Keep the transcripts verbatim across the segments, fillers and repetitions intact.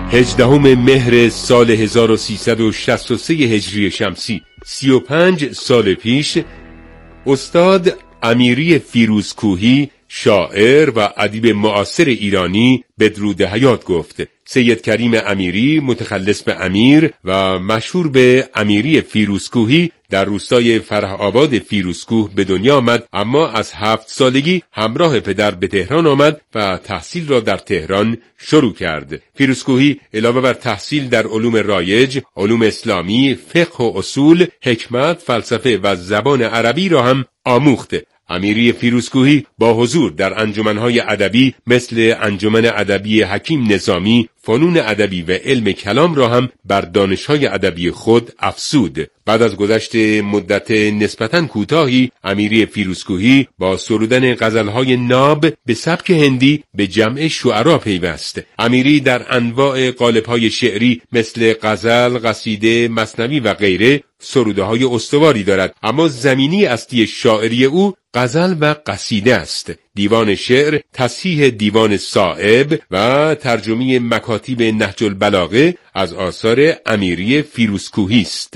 هجدهم مهر سال هزار و سیصد و شصت و سه هجری شمسی، سی و پنج سال پیش، استاد امیری فیروزکوهی، شاعر و ادیب معاصر ایرانی، بدرود حیات گفت. سید کریم امیری، متخلص به امیر و مشهور به امیری فیروزکوهی، در روستای فرح آباد فیروزکوه به دنیا آمد، اما از هفت سالگی همراه پدر به تهران آمد و تحصیل را در تهران شروع کرد. فیروزکوهی علاوه بر تحصیل در علوم رایج، علوم اسلامی، فقه و اصول، حکمت، فلسفه و زبان عربی را هم آموخت. امیری فیروزکوهی با حضور در انجمنهای ادبی مثل انجمن ادبی حکیم نظامی، فنون ادبی و علم کلام را هم بر دانش‌های ادبی خود افزود. بعد از گذشت مدت نسبتاً کوتاهی، امیری فیروزکوهی با سرودن غزل‌های ناب به سبک هندی به جمع شعرا پیوست. امیری در انواع قالب‌های شعری مثل غزل، قصیده، مثنوی و غیره سروده‌های استواری دارد، اما زمینی اصلی شاعری او غزل و قصیده است. دیوان شعر تصحیح دیوان صائب و ترجمه مکاتیب نهج البلاغه از آثار امیری فیروزکوهی است.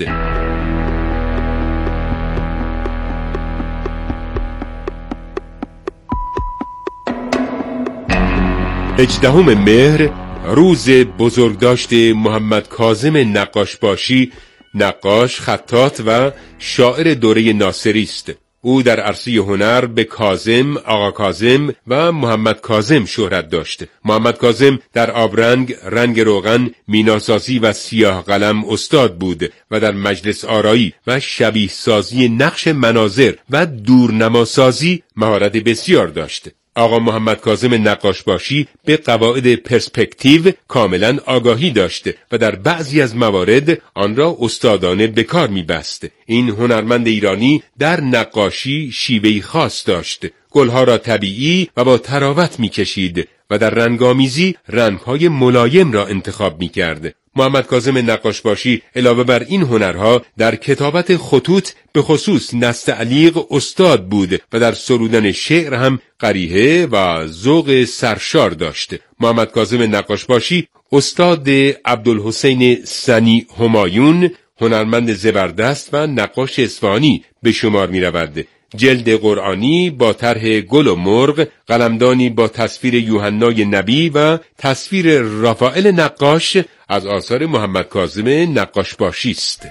هجدهم مهر روز بزرگداشت محمد کاظم نقاشباشی، نقاش، خطاط و شاعر دوره ناصری است. او در عرصه هنر به کاظم، آقا کاظم و محمد کاظم شهرت داشت. محمد کاظم در آبرنگ، رنگ روغن، میناسازی و سیاه قلم استاد بود و در مجلس آرایی و شبیه سازی نقش مناظر و دورنماسازی مهارت بسیار داشت. آقا محمد کاظم نقاشباشی به قواعد پرسپکتیو کاملا آگاهی داشت و در بعضی از موارد آن را استادانه به کار می‌بست. این هنرمند ایرانی در نقاشی شیوهی خاص داشت. گلها را طبیعی و با طراوت می‌کشید و در رنگامیزی رنگ‌های ملایم را انتخاب می‌کرد. محمد کاظم نقاشباشی علاوه بر این هنرها در کتابت خطوط به خصوص نستعلیق استاد بود و در سرودن شعر هم قریحه و ذوق سرشار داشت. محمد کاظم نقاشباشی استاد عبدالحسین سنی همایون، هنرمند زبردست و نقاش اصفهانی به شمار می رود. جلد قرآنی با طرح گل و مرغ، قلمدانی با تصویر یوحنای نبی و تصویر رافائل نقاش از آثار محمد کاظم نقاشباشی است.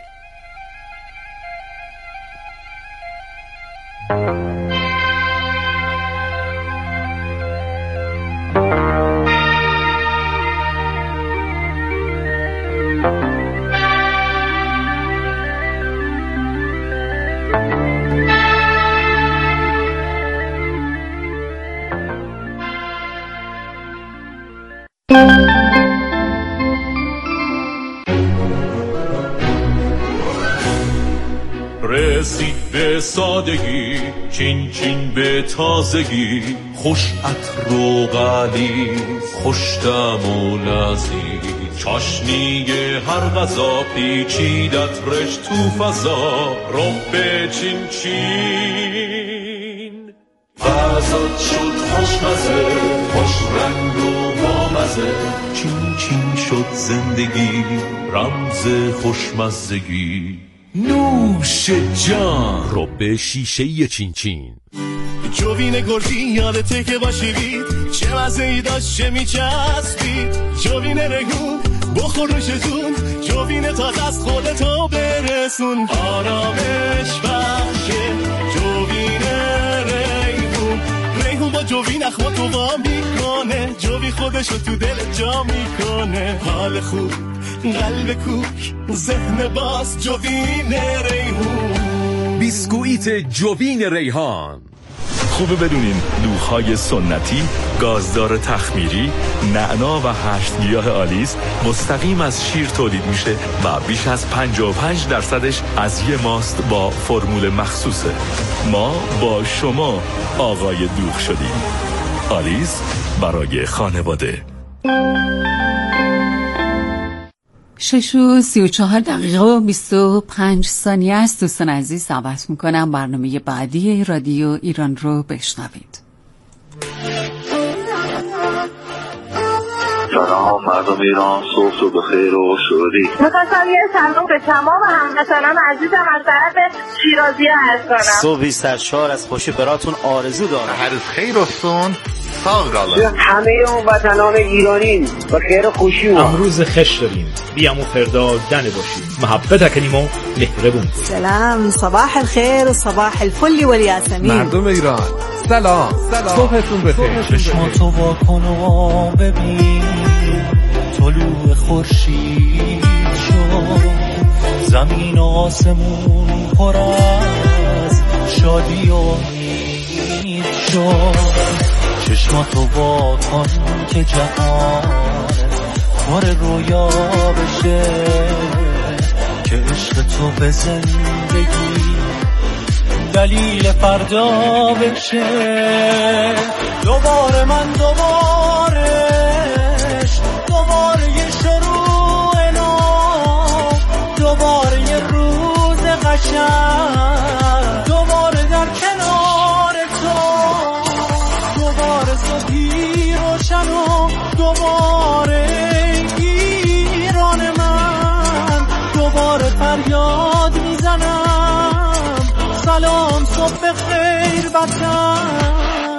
رسید به سادگی، چین چین به تازگی، خوش عطر و غلیظ، خوش طعم و لذیذ، چاشنی هر غذا پیچید عطرش تو فضا، رب چین چین غذات شد خوشمزه، خوش رنگ و بامزه، چین چین شد زندگی، رمز خوشمزگی. نوش جان رب شیشه چین چین. جوین گرگی یادته که باشیدید، چه مزه ای داشت چه میچسبید. جوین ریحون بخور روش جون، جوین تازه از خودتو برسون. آرامش بخشه جوین ریحون، ریحون با جوین اخواتو وا میکنه، جوی خودشو تو دل جا میکنه. حال خوب، قلب کوک، ذهن باز، جوین ریحون. بیسکویت جوین ریحان. خوبه بدونین دوغ‌های سنتی، گازدار تخمیری، نعنا و هشت گیاه آلیس مستقیم از شیر تولید میشه و بیش از پنجاه و پنج درصدش از یه ماست با فرمول مخصوصه. ما با شما آقای دوغ شدیم. آلیس برای خانواده. شش و سی و چهار دقیقه و بیست و پنج ثانیه است. دوستان عزیز دعوت میکنم برنامه بعدی رادیو ایران رو بشنوید. سلام مردم ایران، صبح تو بخیر و شادی. می‌خواستم یه سلام به تمام هموطنان عزیزم از طرف شیرازی عرض کنم. صبحی سرشار از خوشی براتون آرزو دارم. هر خیر و سون ساغالا. همه اون وطنان ایرانیم و خیر و خوشی و امروز خش داریم بیام و فردا دنه باشیم محبت کنیم و مهربون. سلام صباح الخير وصباح الفل والياسمين. مردم ایران سلام سلام صبحتون بخیر. چشماتو واکن و ببین طلوع خورشید شد، زمین و آسمون پر از شادی و امید شد. چشماتو واکن که جهان پر رویا بشه، که عشق تو به زندگی دلیل فردا بشه. دوباره من دوبارش دوباره یه شروع نو، دوباره یه روز قشنگ، دوباره در کنار تو، دوباره صبحی روشن و دوباره ایران من، دوباره فریاد میزنم سلام صبح خیر وطن.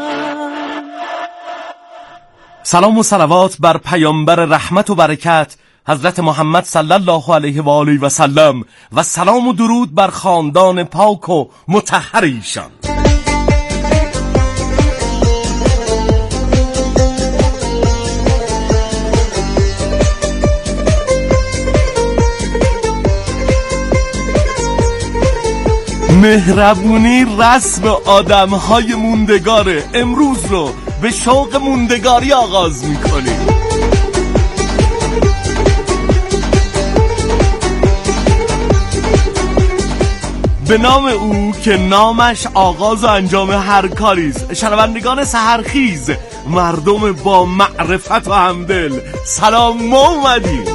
سلام و صلوات بر پیامبر رحمت و برکت حضرت محمد صلی الله علیه و آله و سلم و سلام و درود بر خاندان پاک و مطهر ایشان. مهربونی رسم آدم‌های موندگاره. امروز رو به شوق موندگاری آغاز می‌کنیم. به نام او که نامش آغاز و انجام هر کاریست. شنوندگان سحرخیز، مردم با معرفت و همدل، سلام، ما اومدیم.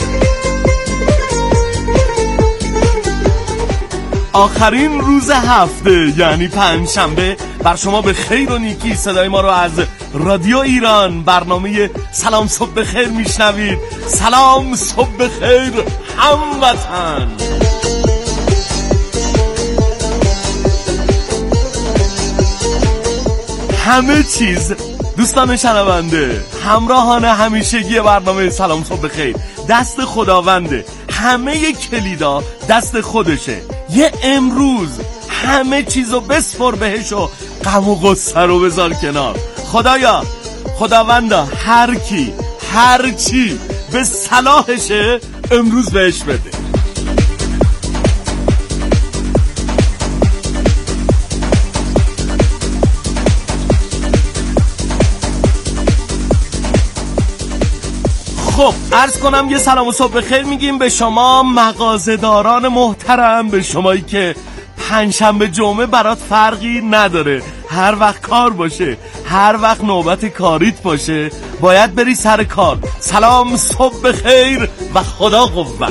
آخرین روز هفته یعنی پنجشنبه بر شما به خیر و نیکی. صدای ما رو از رادیو ایران برنامه سلام صبح بخیر میشنوید. سلام صبح بخیر هموطن. همه چیز دوستان شنونده، همراهان همیشگی برنامه سلام صبح بخیر دست خداونده. همه کلیدا دست خودشه. یه امروز همه چیزو بسپر بهش و غم و غصه رو بذار کنار. خدایا، خداوندا، هر کی هر چی به صلاحشه امروز بهش بده. خب عرض کنم یه سلام و صبح بخیر میگیم به شما مغازه‌داران محترم، به شمایی که پنجشنبه جمعه برات فرقی نداره، هر وقت کار باشه، هر وقت نوبت کاریت باشه باید بری سر کار. سلام صبح بخیر و خدا قوت.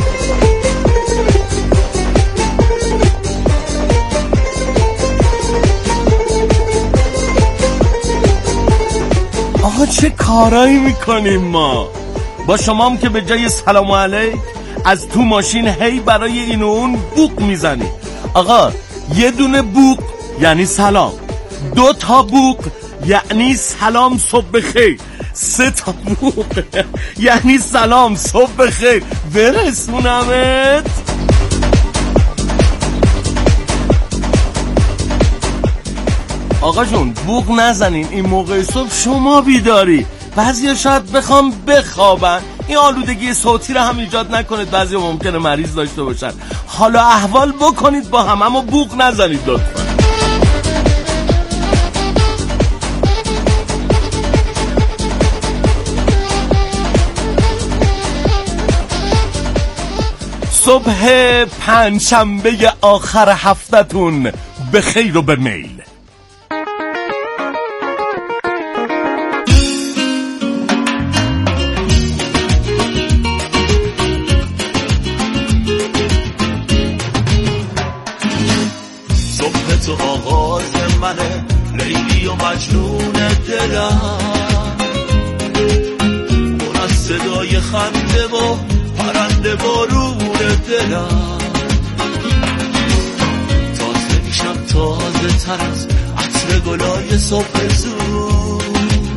آقا چه کارایی میکنیم ما با شما هم که به جای سلام علیک از تو ماشین هی برای این و اون بوق میزنی. آقا یه دونه بوق یعنی سلام، دو تا بوق یعنی سلام صبح بخیر، سه تا بوق یعنی سلام صبح بخیر. برسونمت. آقا جون بوق نزنین این موقع صبح، شما بیداری. بعضیا شاید بخوام بخوابن، این آلودگی صوتی رو هم ایجاد نکنید. بعضیا ممکنه مریض داشته باشن. حالا احوال بکنید با هم، اما بوق نزنید لطفا. صبح پنجشنبه آخر هفته‌تون به خیر و به میل. تو آغاز منه لیلی و مجنون دلم، خنده و پرنده بارون دلم. تازه میشم تازه تر از عطر گلای صبح زود،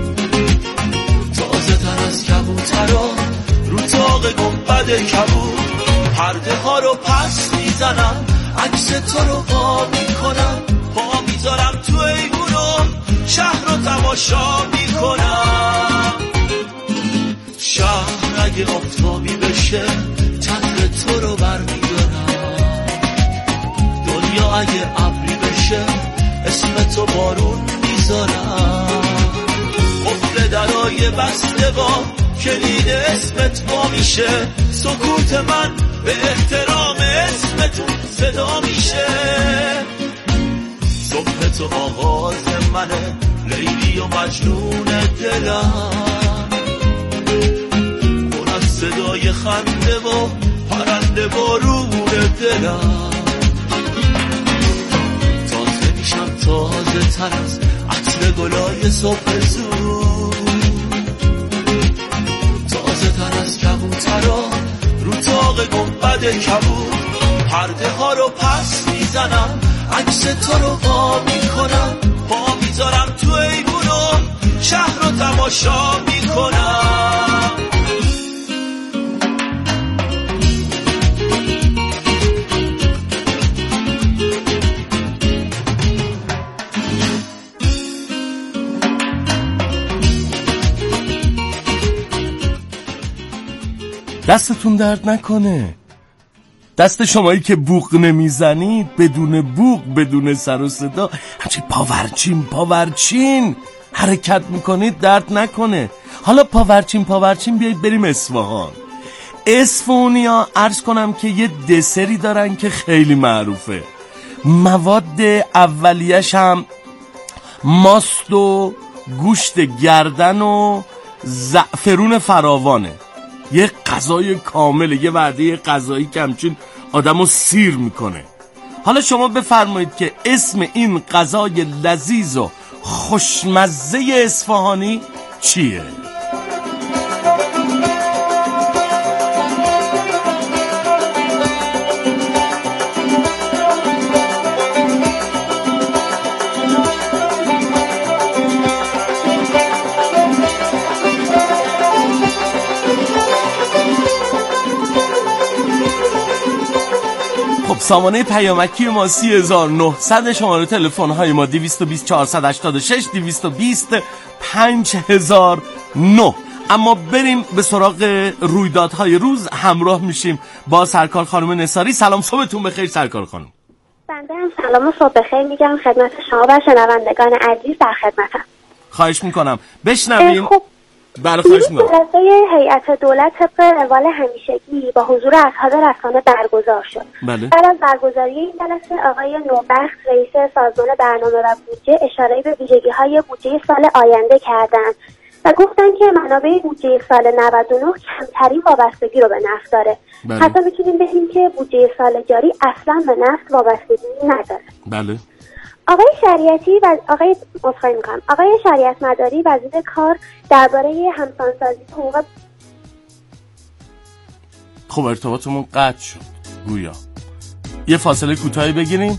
تازه تر از کبوترا رو تاق گنبد کبود. پرده ها رو پس میزنم، عکس تو رو پا میکنم، پا میذارم تو ایوون و شهر رو تماشا میکنم. شهر اگه آفتابی بشه چتر تو رو برمیدارم، دنیا اگه ابری بشه اسم تو بارون میذارم. قفل درای بسته با کلید اسمت با میشه، سکوت من به احترام اسمتون صدا میشه. صبح تو آغاز منه، لیلی و مجنون دلم، پر از صدای خنده و پرنده بارون دلم. تازه میشم تازه تر از عطر گلای صبح زود، تازه تر از کبوترا رو تاق گنبد کبود. پرده ها رو پس میزنم، عکس تو رو پا میکنم، پا میذارم تو ایوون و شهر رو تماشا میکنم. دستتون درد نکنه، دست شمایی که بوق نمیزنید، بدون بوق بدون سر و صدا همچه پاورچین پاورچین حرکت میکنید درد نکنه. حالا پاورچین پاورچین بیایید بریم اصفهان. اصفهانیا عرض کنم که یه دسری دارن که خیلی معروفه، مواد اولیش هم ماست و گوشت گردن و زعفرون فراوانه. یه غذای کامله، یه وعده غذایی که همچین آدمو سیر میکنه. حالا شما بفرمایید که اسم این غذای لذیذ و خوشمزه اصفهانی چیه؟ سامانه پیامکی ما سی هزار و نهصد، شماره تلفن های ما دویست و بیست چهارصد و هشتاد و شش دویست و بیست پنج هزار و نه. اما بریم به سراغ رویدادهای روز. همراه میشیم با سرکار خانم نثاری. سلام، صبحتون بخیر سرکار خانم. بنده هم سلام و صبح بخیر میگم خدمت شما و شنوندگان عزیز در خدمتم. خواهش میکنم بشنویم. خب بله خواهش میکنم. جلسه هیئت دولت طبق روال همیشگی با حضور اصحاب رسانه برگزار شد. بله. بعد از برگزاری این جلسه آقای نوبخت رئیس سازمان برنامه و بودجه اشاره به ویژگی‌های بودجه سال آینده کردند و گفتن که منابع بودجه سال نود و نه کمترین وابستگی رو به نفت داره. بله. حتی میتونیم بگیم که بودجه سال جاری اصلا به نفت وابستگی نداره. بله. آقای شریعتی و آقای مصخایی میکنم آقای شریعت مداری وزیر کار درباره همسانسازی حقوق. خب ارتباطمون قطع شد گویا. یه فاصله کوتاهی بگیریم.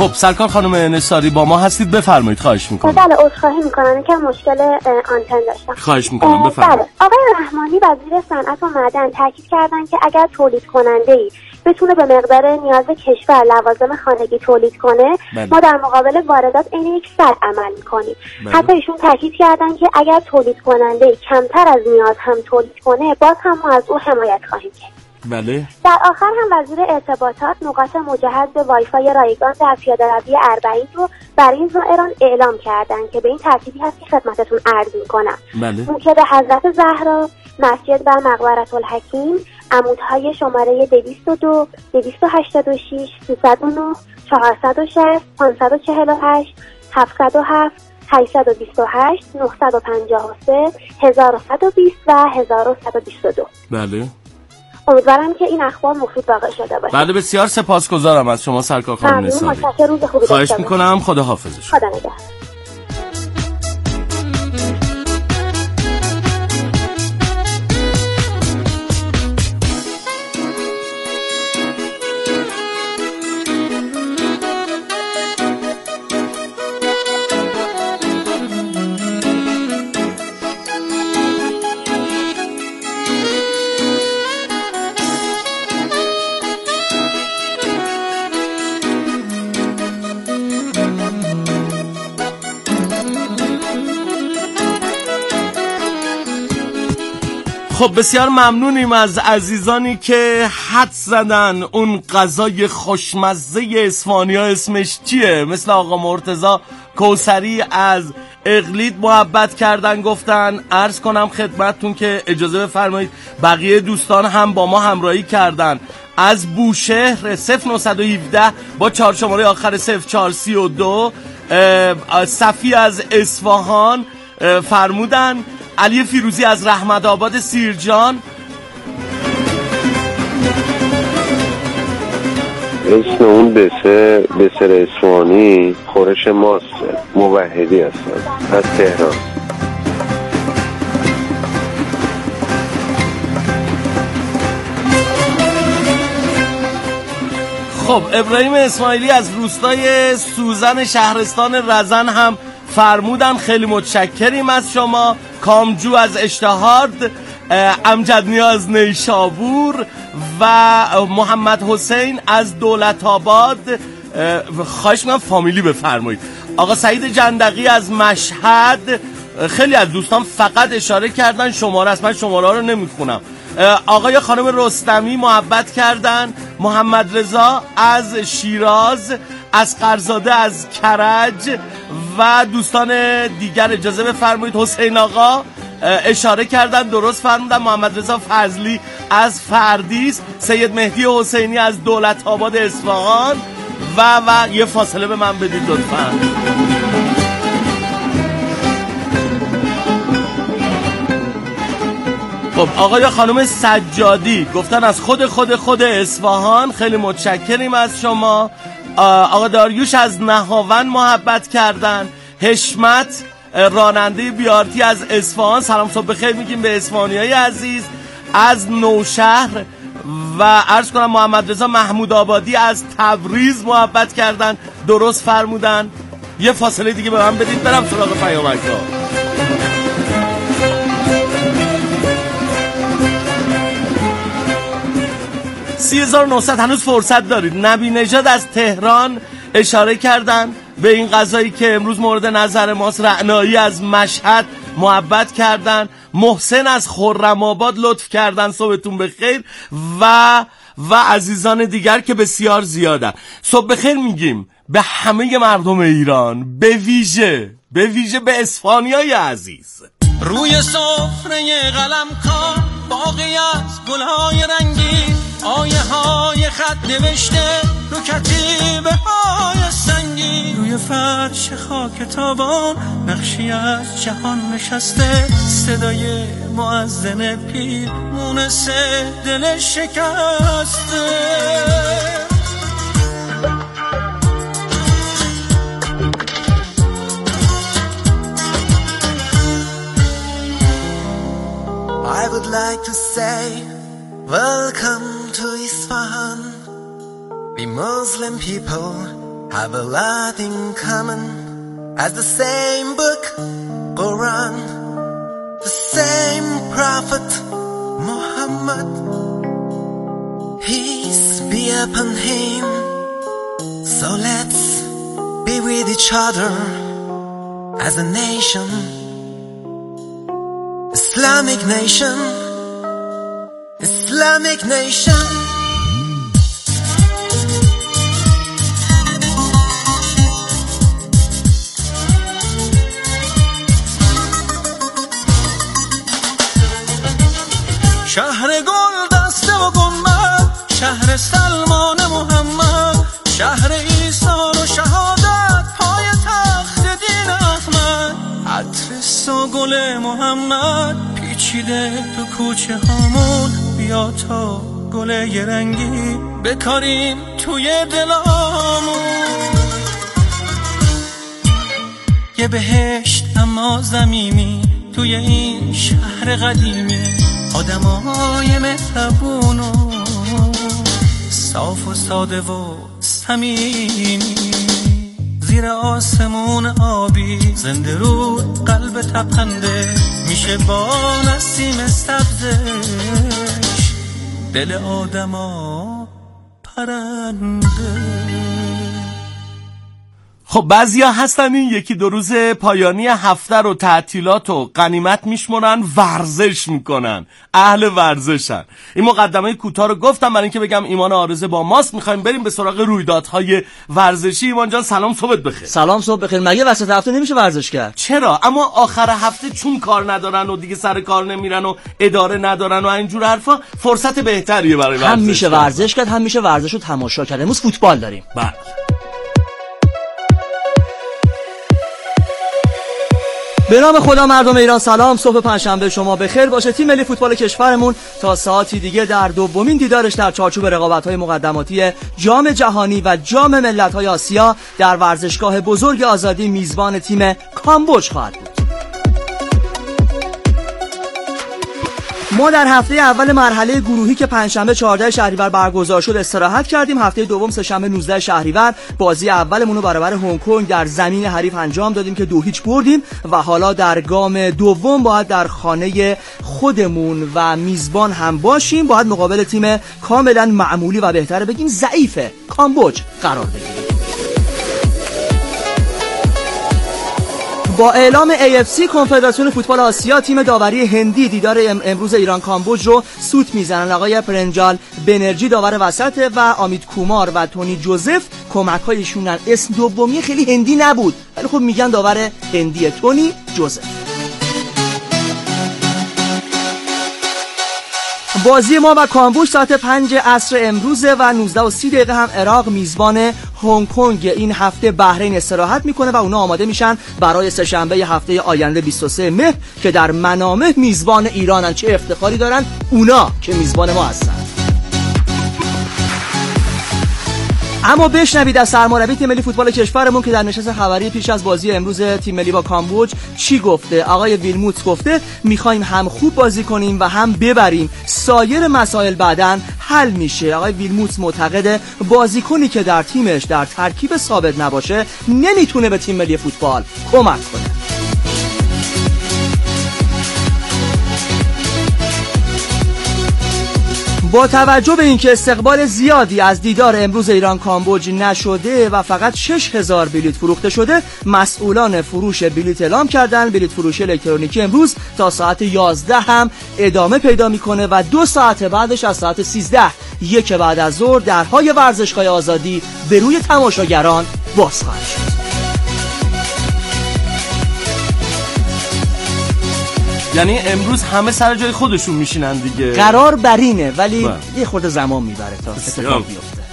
خب سرکار خانم نثاری با ما هستید، بفرمایید. خواهش میکنم. بله عذرخواهی میکنم که مشکل آنتن داشتم. خواهش میکنم بفرمایید. بله آقای رحمانی وزیر صنعت و معدن تاکید کردن که اگر تولید کننده‌ای بتونه به مقدار نیاز کشور لوازم خانگی تولید کنه، بله. ما در مقابل واردات عین یک صد عمل میکنیم. بله. حتی ایشون تاکید کردن که اگر تولید کننده کمتر از نیاز هم تولید کنه، باز هم ما از او حمایت خواهیم کرد. بله. در آخر هم وزیر ارتباطات نقاط مجهز به وایفای رایگان در پیاده‌روی اربعین رو برای زائران اعلام کردن که به این ترتیبی هست که خدمتتون عرض میکنم. بله. موکد حضرت زهرا، مسجد بر مقبرة الحکیم، عمودهای شماره دویست و دو، دویست و هشتاد و شش، سیصد و نه، چهارصد و شصت، پانصد و چهل و هشت، هفتصد و هفت، هشتصد و بیست و هشت، نهصد و پنجاه و سه، هزار و صد و بیست و هزار و صد و بیست و دو. بله. امیدوارم که این اخبار مفید واقع شده باشه. بله بسیار سپاسگزارم از شما سرکار خانم نثاری. خواهش میکنم. خدا حافظ شما. خدا نگهدار. خب بسیار ممنونیم از عزیزانی که حد زدن اون غذای خوشمزه اصفهانی‌ها اسمش چیه، مثل آقا مرتضی کوثری از اقلید محبت کردن، گفتن عرض کنم خدمتتون که اجازه بفرمایید بقیه دوستان هم با ما همراهی کردن. از بوشهر صفر نه یک هفت با چهار شماره آخر صفر چهار سی و دو، صفی از اصفهان فرمودن، علی فیروزی از رحمت آباد سیرجان. اسم اون بسر بسر اصفهانی خورش ماست، موحدی هستن از تهران. خب ابراهیم اسماعیلی از روستای سوزن شهرستان رزن هم فرمودن خیلی متشکریم از شما. کامجو از اشتهارد، امجد نیاز نیشابور و محمد حسین از دولت آباد. خواهش میکنم فامیلی بفرمایید. آقا سعید جندقی از مشهد، خیلی از دوستان فقط اشاره کردن شماره است، من شماره رو نمیخونم. آقای خانم رستمی محبت کردن، محمد رضا از شیراز، از قرزاده از کرج و دوستان دیگر اجازه بفرمایید. حسین آقا اشاره کردن درست فرمودن، محمد رضا فضلی از فردیس، سید مهدی حسینی از دولت آباد اصفهان و و یه فاصله به من بدید لطفاً. خب آقای خانم سجادی گفتن از خود خود خود اصفهان، خیلی متشکریم از شما. آقا داریوش از نهاون محبت کردن. حشمت راننده بیارتی از اصفهان، سلام صبح بخیر میگیم به اصفهانیای عزیز. از نوشهر و عرض کنم محمد رضا محمود آبادی از تبریز محبت کردن، درست فرمودن. یه فاصله دیگه به من بدید برم سراغ پیامک‌ها. سی هزار و نهصد هنوز فرصت دارید. نبی نژاد از تهران اشاره کردن به این قضایی که امروز مورد نظر ماست. رعنایی از مشهد محبت کردن. محسن از خرم‌آباد لطف کردن صبحتون بخیر و و عزیزان دیگر که بسیار زیادن. صبح بخیر میگیم به همه مردم ایران، به ویژه به ویژه به اصفهانیای عزیز. روی سفره قلمکار باقی از گلهای رنگی، آیه های خط نوشته رو کتیبه های سنگی، روی فرش خاک تابان نقشی از جهان نشسته، صدای مؤذن پیر مونس دل شکسته. I would like to say welcome to Isfahan. We Muslim people have a lot in common as the same book, Quran, the same prophet, Muhammad, peace be upon him. So let's be with each other as a nation, Islamic nation, Islamic nation. شهر گل دسته و گنبد، شهر سلمان محمد، شهر ایثار و شهادت، پای تخت دین احمد. عطر سو گل محمد پیچیده تو کوچه هامون، بیا تا گل یه رنگی بکاریم توی دلامون. یه بهشت اما زمینی توی این شهر قدیمی، آدمای مهربون و صاف و ساده و صمیمی، زیر آسمون آبی زنده رود قلب تپنده، میشه با نسیم سبزش دل آدما پرنده. خب بعضیا هستن این یکی دو روز پایانی هفته رو تعطیلات و غنیمت میشمرن، ورزش میکنن، اهل ورزشن. این مقدمه کوتاه رو گفتم برای اینکه بگم ایمان عارضه با ماست. میخوایم بریم به سراغ رویدادهای ورزشی. ایمان جان سلام، صبحت بخیر. سلام، صبح بخیر. مگه وسط هفته نمیشه ورزش کرد؟ چرا؟ اما آخر هفته چون کار ندارن و دیگه سر کار نمیرن و اداره ندارن و اینجور حرفا، فرصت بهتریه برای ورزش. هم میشه ورزش کرد، هم میشه ورزش رو تماشا کرد. امروز فوتبال داریم. بله. به نام خدا مردم ایران سلام، صبح پنجشنبه شما بخیر باشه. تیم ملی فوتبال کشورمون تا ساعتی دیگه در دومین دیدارش در چارچوب رقابت‌های مقدماتی جام جهانی و جام ملت‌های آسیا در ورزشگاه بزرگ آزادی میزبان تیم کامبوج خواهد بود. ما در هفته اول مرحله گروهی که پنجشنبه چهاردهم شهریور برگزار شد استراحت کردیم. هفته دوم سه‌شنبه نوزدهم شهریور بازی اولمون رو برابر هنگ کنگ در زمین حریف انجام دادیم که دو هیچ بردیم و حالا در گام دوم باید در خانه خودمون و میزبان هم باشیم، باید مقابل تیم کاملا معمولی و بهتره بگیم ضعیف کامبوج قرار بگیریم. با اعلام ای اف سی کنفدراسیون فوتبال آسیا، تیم داوری هندی دیدار امروز ایران کامبوج رو سوت میزنن. آقای پرنجال بنرژی داور وسط و آمیت کومار و تونی جوزف کمک‌هایشونن. اسم دومی خیلی هندی نبود ولی خب میگن داور هندی، تونی جوزف. بازی ما و کامبوج ساعت پنج عصر امروزه و نوزده و سی دقیقه هم عراق میزبان هنگ کنگ. این هفته بحرین استراحت میکنه و اونا آماده میشن برای سه‌شنبه هفته آینده بیست و سوم مهر که در منامه میزبان ایرانن. چه افتخاری دارن اونا که میزبان ما هستن. اما بشنوید از سرمربی تیم ملی فوتبال کشورمون که در نشست خبری پیش از بازی امروز تیم ملی با کامبوج چی گفته. آقای ویلموت گفته میخوایم هم خوب بازی کنیم و هم ببریم، سایر مسائل بعدن حل میشه. آقای ویلموت معتقده بازیکنی که در تیمش در ترکیب ثابت نباشه نمیتونه به تیم ملی فوتبال کمک کنه. با توجه به اینکه استقبال زیادی از دیدار امروز ایران کامبوج نشده و فقط شش هزار بلیت فروخته شده، مسئولان فروش بلیت اعلام کردن بلیت فروشی الکترونیکی امروز تا ساعت یازده هم ادامه پیدا میکنه و دو ساعت بعدش از ساعت سیزده یک بعد از ظهر درهای ورزشگاه آزادی به روی تماشاگران باز خواهد شد. یعنی امروز همه سر جای خودشون میشینن دیگه. قرار بر اینه ولی با. یه خورده زمان میبره تا اتفاق بیفته.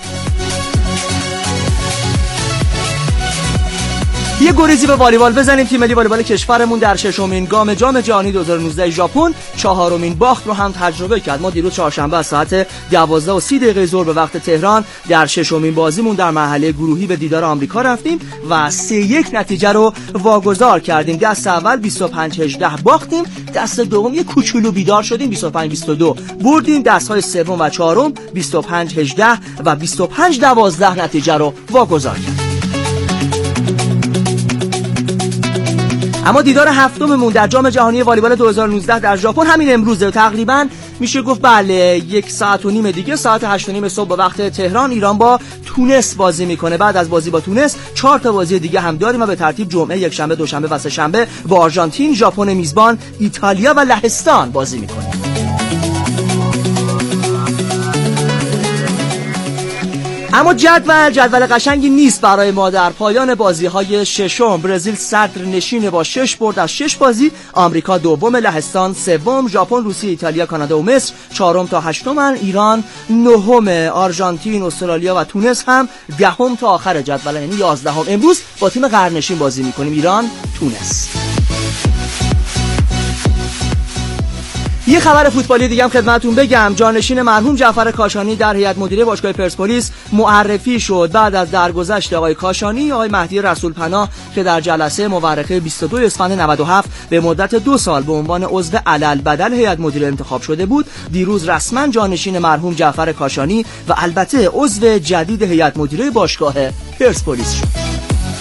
یه گریزی به والیبال بزنیم. تیم ملی والیبال کشورمون در ششمین گام جام جهانی دو هزار و نوزده ژاپن چهارمین باخت رو هم تجربه کرد. ما دیروز چهارشنبه از ساعت دوازده و سی دقیقه ظهر به وقت تهران در ششمین بازیمون در مرحله گروهی به دیدار آمریکا رفتیم و سه یک نتیجه رو واگذار کردیم. دست اول بیست و پنج هجده باختیم، دست دوم یه کوچولو بیدار شدیم بیست و پنج بیست و دو بردیم، دست‌های سوم و چهارم بیست و پنج هجده و بیست و پنج دوازده نتیجه رو واگذار کردیم. اما دیدار هفتممون در جام جهانی والیبال دو هزار و نوزده در ژاپن همین امروزه. تقریبا میشه گفت بله یک ساعت و نیم دیگه، ساعت هشت و نیم صبح به وقت تهران، ایران با تونس بازی میکنه. بعد از بازی با تونس چهار تا بازی دیگه هم داریم و به ترتیب جمعه، یک شنبه، دوشنبه و سه شنبه با آرژانتین، ژاپن میزبان، ایتالیا و لهستان بازی میکنه. اما جدول جدول قشنگی نیست برای ما. در پایان بازی‌های ششم برزیل صدر نشین با شش برد از شش بازی، آمریکا دوم، لهستان سوم، ژاپن، روسیه، ایتالیا، کانادا و مصر چهارم تا هشتم، ایران نهم، آرژانتین، استرالیا و تونس هم دهم تا آخر جدول، یعنی یازدهم. امروز با تیم قرنشین بازی می‌کنیم، ایران تونس. یه خبر فوتبالی دیگه هم خدمتتون بگم. جانشین مرحوم جعفر کاشانی در هیئت مدیره باشگاه پرسپولیس معرفی شد. بعد از درگذشت آقای کاشانی، آقای مهدی رسولپناه که در جلسه مورخه بیست و دو اسفند نود و هفت به مدت دو سال به عنوان عضو علل هیئت مدیره انتخاب شده بود، دیروز رسما جانشین مرحوم جعفر کاشانی و البته عضو جدید هیئت مدیره باشگاه پرسپولیس شد.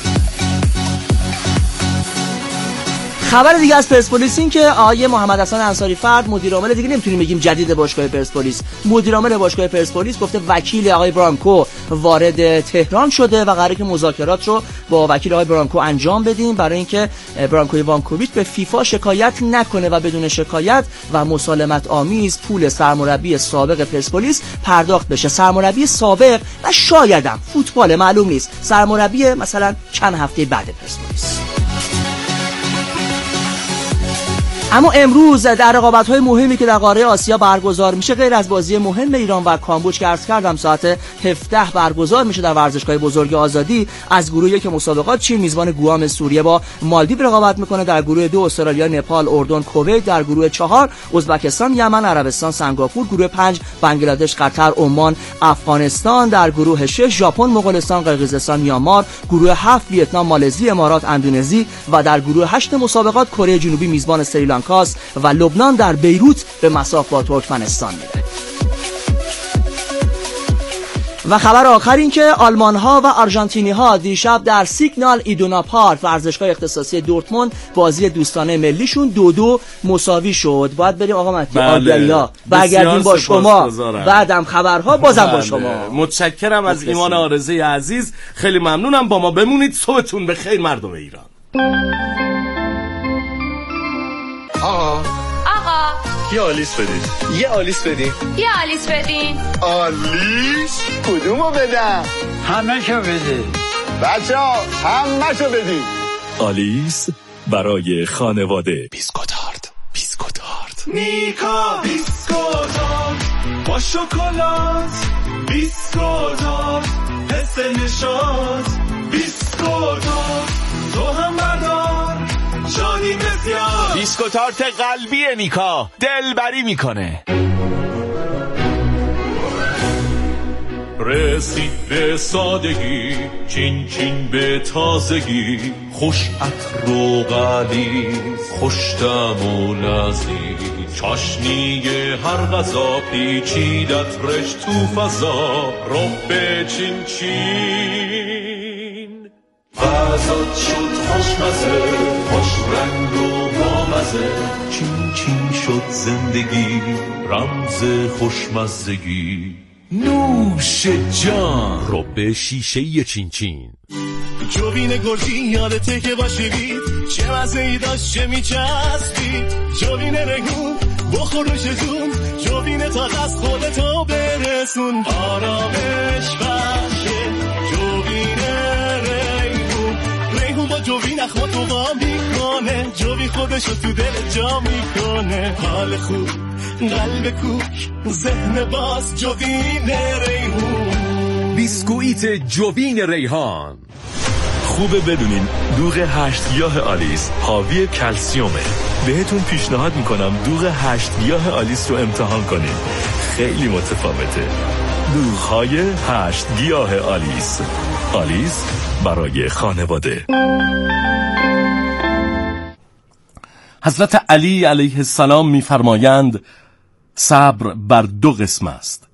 خبر دیگه از پرسپولیس این که آقای محمد حسن انصاری فرد، مدیر عامل دیگه نمیتونیم بگیم جدید باشگاه پرسپولیس، مدیر عامل باشگاه پرسپولیس گفته وکیل آقای برانکو وارد تهران شده و قراره که مذاکرات رو با وکیل آقای برانکو انجام بدیم برای اینکه برانکو ایوانکوویچ به فیفا شکایت نکنه و بدون شکایت و مسالمت آمیز پول سرمربی سابق پرسپولیس پرداخت بشه. سرمربی سابق و شایدم فوتبال معلوم نیست، سرمربی مثلا چند هفته بعد پرسپولیس. اما امروز در رقابت‌های مهمی که در قاره آسیا برگزار میشه، غیر از بازی مهم ایران و کامبوج که عرض کردم ساعت هفده برگزار میشه در ورزشگاه بزرگ آزادی، از گروه یک مسابقات چین میزبان گوام سوریه با مالدیو رقابت میکنه، در گروه دو استرالیا، نپال، اردن، کویت، در گروه چهار ازبکستان، یمن، عربستان، سنگاپور، گروه پنج بنگلادش، قطر، عمان، افغانستان، در گروه شش ژاپن، مغولستان، قرقیزستان، میانمار، گروه هفت ویتنام، مالزی، امارات، اندونزی و در گروه هشت مسابقات کره جنوبی میزبان سریلانکا و لبنان در بیروت به مصاف با ترکمنستان میره. و خبر آخر این که آلمان ها و آرژانتینی ها دیشب در سیگنال ایدونا پارک ورزشگاه اختصاصی دورتموند بازی دوستانه ملیشون دو دو مساوی شد. باید بریم آقا مهدی آگهی‌ها برگردیم با شما، بعدم خبرها بازم بله. با شما. متشکرم از ایمان آرزوی عزیز، خیلی ممنونم. با ما بمونید. صبحتون بخیر مردم ایران. آقا آقا یه آلیس بدین، یه آلیس بدین، یه آلیس بدین. آلیس کدومو بدم؟ همه شو بدین بچه ها، همه شو بدین. آلیس برای خانواده. بیسکوتارد بیسکوتارد نیکا بیسکوتارد با شکلات، بیسکوتارد حس نشاط، بیسکوتارد تو هم بردار شادی بسیار. بیسکوتارت قلبی نیکا دلبری میکنه. رسید به سادگی، چین چین به تازگی، خوش عطر و غلیظ، خوش طعم و لذیذ، چاشنی هر غذا پیچیدت رش تو فضا، رب چین چین غذات شد خوشمزه، خوش رنگ و بامزه، چین چین شد زندگی، رمز خوشمزگی. نوش جان رب شیشه چین چین. جوین گرجی یادته که باشید چه مزه‌ای داشت چه میچسبید، جوین رگون بخورش جون، جوین تا دست خودتو برسون، آرامش بخشه جوین ریحون، ریحون با جوین اخماتو با میکنه، جوین خودشو تو دل جا میکنه، حال خوب قلب کوک ذهن باز جوین ریحون. بیسکویت جوین ریحان. خوبه بدونین دوغ هشت گیاه آلیس حاوی کلسیومه. بهتون پیشنهاد میکنم دوغ هشت گیاه آلیس رو امتحان کنین، خیلی متفاوته. دوغ‌های هشت گیاه آلیس. آلیس برای خانواده. حضرت علی علیه السلام میفرمایند صبر بر دو قسم است: